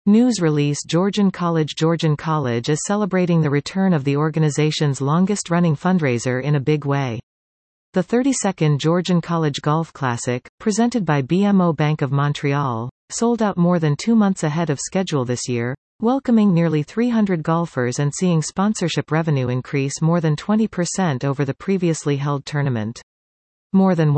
News release Georgian College is celebrating the return of the organization's longest-running fundraiser in a big way. The 32nd Georgian College Golf Classic, presented by BMO Bank of Montreal, sold out more than 2 months ahead of schedule this year, welcoming nearly 300 golfers and seeing sponsorship revenue increase more than 20% over the previously held tournament. More than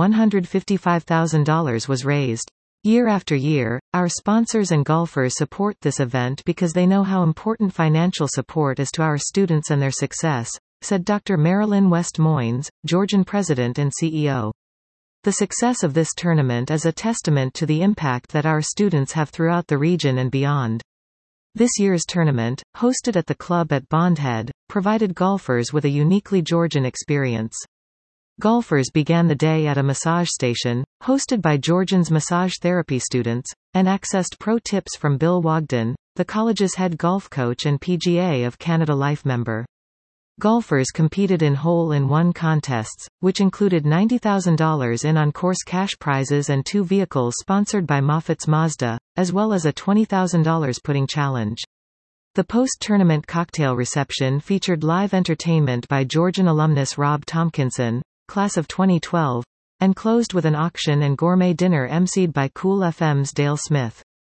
$155,000 was raised. Year after year, our sponsors and golfers support this event because they know how important financial support is to our students and their success, said Dr. Marilyn West Moynes, Georgian president and CEO. The success of this tournament is a testament to the impact that our students have throughout the region and beyond. This year's tournament, hosted at the club at Bondhead, provided golfers with a uniquely Georgian experience. Golfers began the day at a massage station, hosted by Georgians massage therapy students, and accessed pro tips from Bill Wogden, the college's head golf coach and PGA of Canada Life member. Golfers competed in hole-in-one contests, which included $90,000 in on-course cash prizes and 2 vehicles sponsored by Moffitt's Mazda, as well as a $20,000 putting challenge. The post-tournament cocktail reception featured live entertainment by Georgian alumnus Rob Tompkinson, class of 2012, and closed with an auction and gourmet dinner emceed by Cool FM's Dale Smith.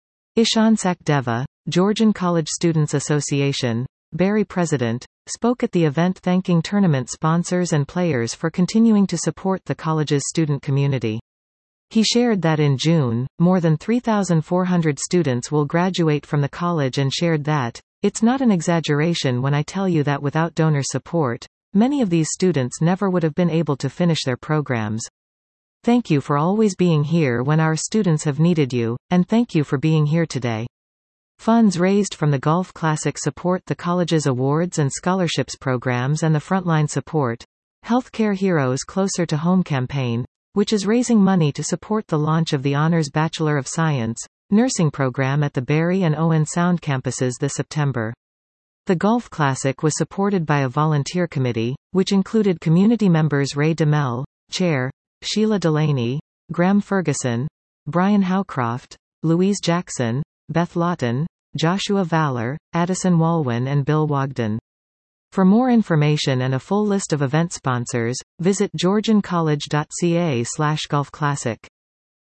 Ishan Sakdeva, Georgian College Students Association, Barry president, spoke at the event thanking tournament sponsors and players for continuing to support the college's student community. He shared that in June, more than 3,400 students will graduate from the college and shared that, "It's not an exaggeration when I tell you that without donor support, many of these students never would have been able to finish their programs. Thank you for always being here when our students have needed you, and thank you for being here today." Funds raised from the Golf Classic support the college's awards and scholarships programs and the Frontline Support, Healthcare Heroes Closer to Home campaign, which is raising money to support the launch of the Honors Bachelor of Science nursing program at the Barrie and Owen Sound campuses this September. The Golf Classic was supported by a volunteer committee, which included community members Ray DeMel, Chair, Sheila Delaney, Graham Ferguson, Brian Howcroft, Louise Jackson, Beth Lawton, Joshua Valor, Addison Walwyn and Bill Wogden. For more information and a full list of event sponsors, visit georgiancollege.ca/golfclassic.